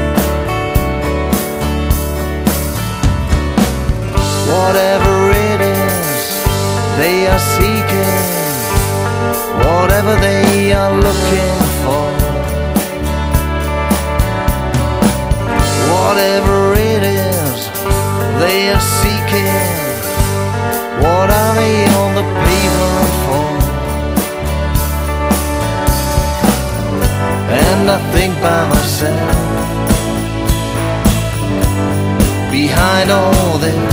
Whatever it is they are seeking, whatever they are looking for, whatever it is they are seeking, what are they on the pavement for? And I think by myself, behind all this,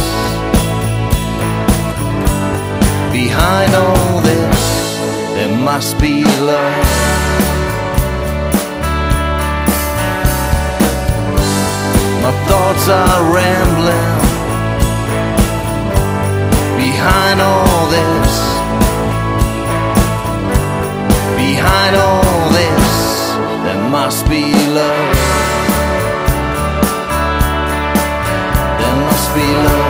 behind all this, there must be love. thoughts are rambling. Behind all this, behind all this, there must be love. There must be love.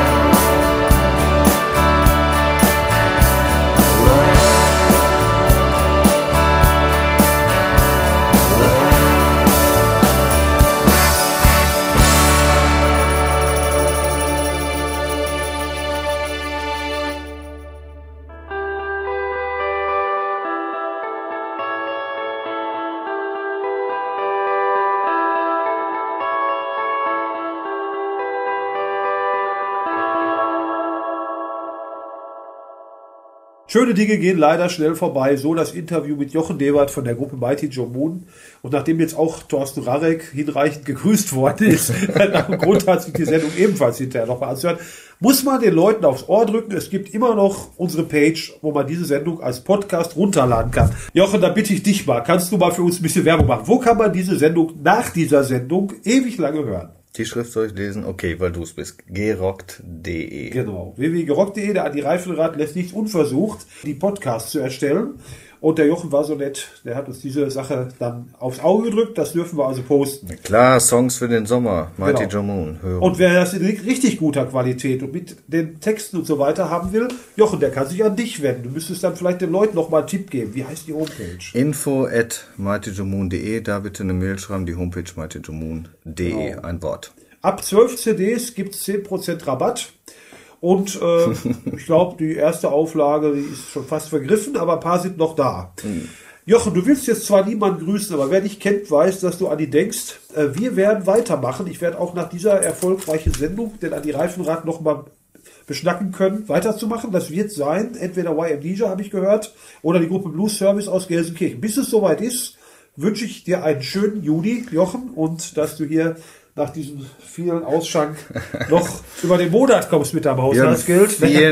Schöne Dinge gehen leider schnell vorbei. So das Interview mit Jochen Dewart von der Gruppe Mighty Joe Moon. Und nachdem jetzt auch Thorsten Rarek hinreichend gegrüßt worden ist, nach dem Grund hat sich die Sendung ebenfalls hinterher noch mal anzuhören, muss man den Leuten aufs Ohr drücken. Es gibt immer noch unsere Page, wo man diese Sendung als Podcast runterladen kann. Jochen, da bitte ich dich mal, kannst du mal für uns ein bisschen Werbung machen? Wo kann man diese Sendung nach dieser Sendung ewig lange hören? Die Schrift soll ich lesen? Okay, weil du es bist. gerockt.de. Genau. www.gerockt.de. Der Andi Reifenrad lässt nichts unversucht, die Podcasts zu erstellen. Und der Jochen war so nett, der hat uns diese Sache dann aufs Auge gedrückt. Das dürfen wir also posten. Klar, Songs für den Sommer. Mighty Joe Moon. Hören. Und wer das in richtig guter Qualität und mit den Texten und so weiter haben will, Jochen, der kann sich an dich wenden. Du müsstest dann vielleicht den Leuten noch mal einen Tipp geben. Wie heißt die Homepage? info@mightyjoemoon.de. Da bitte eine Mail schreiben. Die Homepage mightyjoemoon.de. Genau. Ein Wort. Ab 12 CDs gibt es 10% Rabatt. Und ich glaube, die erste Auflage, die ist schon fast vergriffen, aber ein paar sind noch da. Jochen, du willst jetzt zwar niemanden grüßen, aber wer dich kennt, weiß, dass du an die denkst. Wir werden weitermachen. Ich werde auch nach dieser erfolgreichen Sendung den Andi Reifenrad noch mal beschnacken können, weiterzumachen. Das wird sein, entweder YM Leisure, habe ich gehört, oder die Gruppe Blues Service aus Gelsenkirchen. Bis es soweit ist, wünsche ich dir einen schönen Juni, Jochen, und dass du hier nach diesem vielen Ausschank noch über den Monat kommst mit deinem Haushaltsgeld.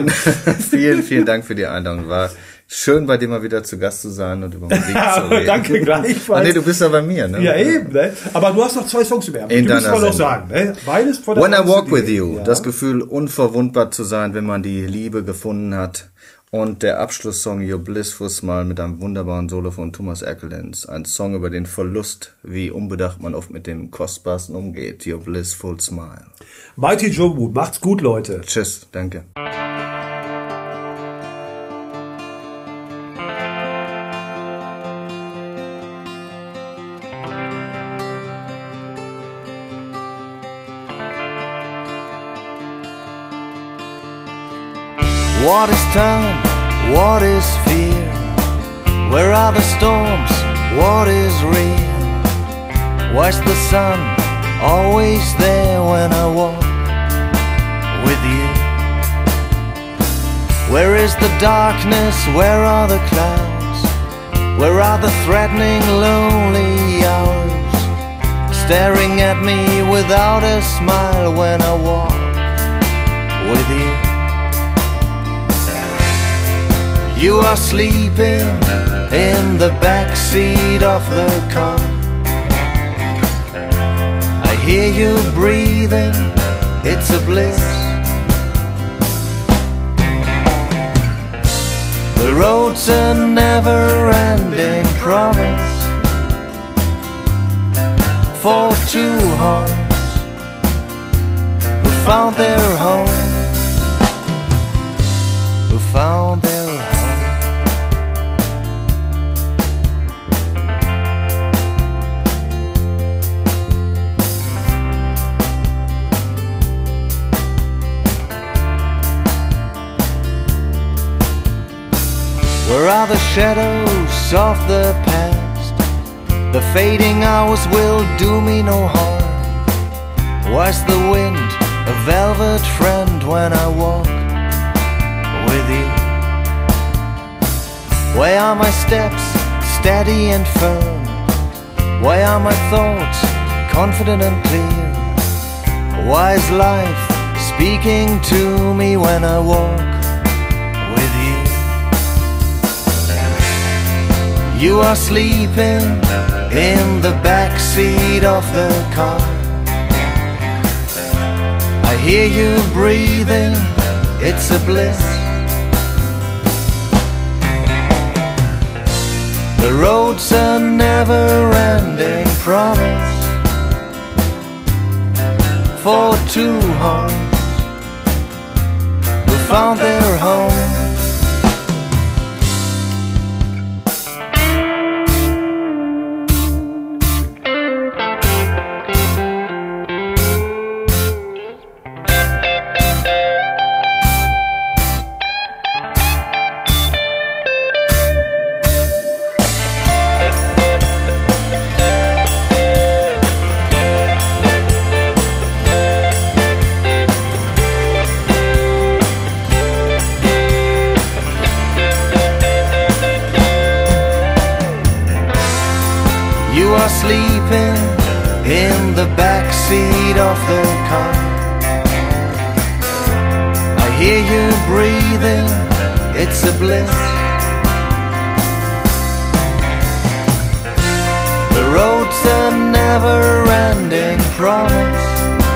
Vielen Dank für die Einladung. War schön, bei dir mal wieder zu Gast zu sein und über Musik zu reden. Danke gleichfalls. Ah, nee, du bist ja bei mir, ne? Ja, eben, ne? Aber du hast noch 2 Songs im Ärmel. Du musst mal noch sagen, ne? Beides von der When I Walk With You. Ja. Das Gefühl, unverwundbar zu sein, wenn man die Liebe gefunden hat. Und der Abschlusssong Your Blissful Smile mit einem wunderbaren Solo von Thomas Erkelenz. Ein Song über den Verlust, wie unbedacht man oft mit dem Kostbarsten umgeht. Your Blissful Smile. Mighty Joe Moon. Macht's gut, Leute. Tschüss. Danke. What is time? What is fear? Where are the storms? What is real? Why's the sun always there when I walk with you? Where is the darkness? Where are the clouds? Where are the threatening, lonely hours? Staring at me without a smile when I walk with you. You are sleeping in the backseat of the car. I hear you breathing, it's a bliss. The road's a never-ending promise for 2 hearts who found their home, who found their home. Where are the shadows of the past? The fading hours will do me no harm. Why's the wind a velvet friend when I walk with you? Why are my steps steady and firm? Why are my thoughts confident and clear? Why is life speaking to me when I walk with you? You are sleeping in the backseat of the car. I hear you breathing, it's a bliss. The road's a never-ending promise for two hearts who found their home. You are sleeping in the backseat of the car. I hear you breathing, it's a bliss. The road's a never-ending promise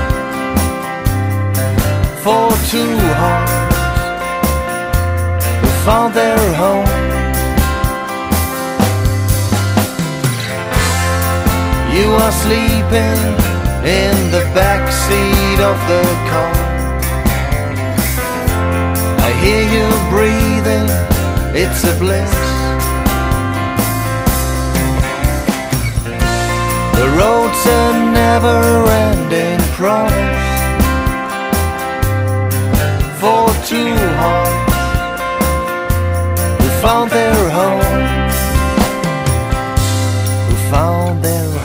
for two hearts who found their home. You are sleeping in the backseat of the car. I hear you breathing, it's a bliss. The road's a never-ending promise for two hearts who found their home, who found their home.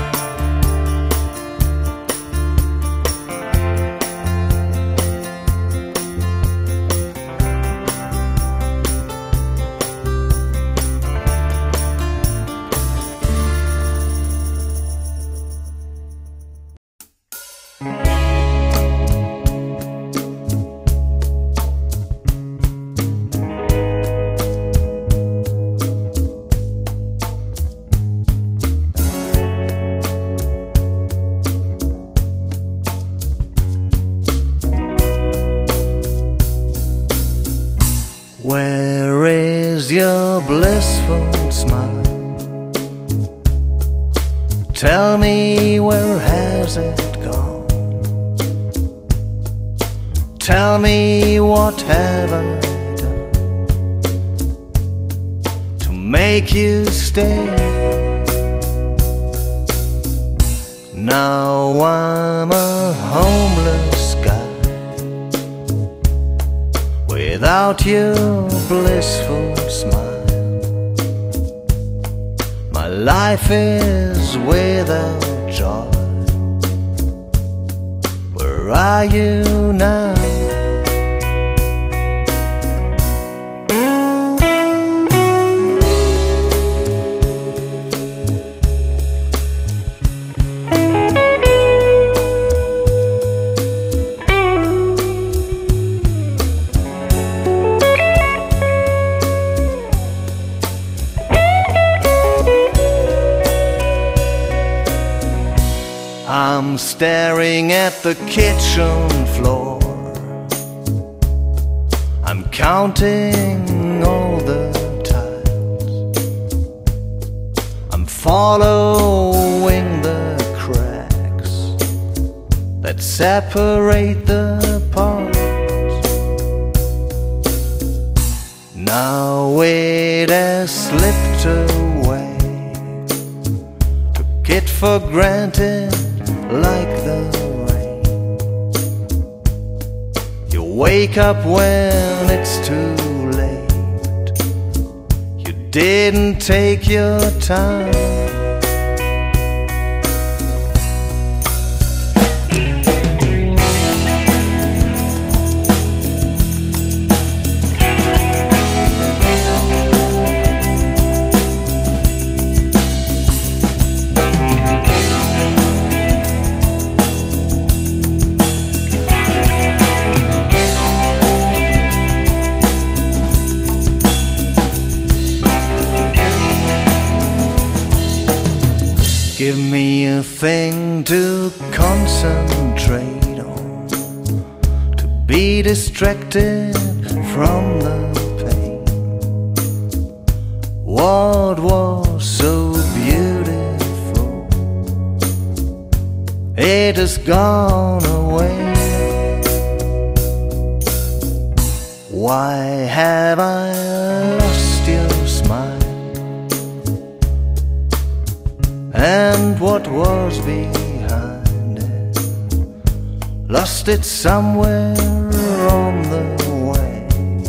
Where is your blissful smile? Tell me, where has it gone? Tell me, what have I done to make you stay? Now I'm a homeless guy without your blissful smile. My life is without joy. Where are you now? I'm staring at the kitchen floor. I'm counting all the tiles. I'm following the cracks that separate the parts. Now it has slipped away. Took it for granted like the rain. You wake up when it's too late. You didn't take your time. Give me a thing to concentrate on. be distracted from the pain. What was so beautiful, it has gone away. Why have I lost your smile, and what was behind it? Lost it somewhere on the way.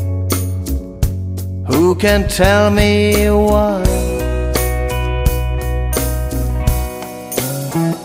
Who can tell me why?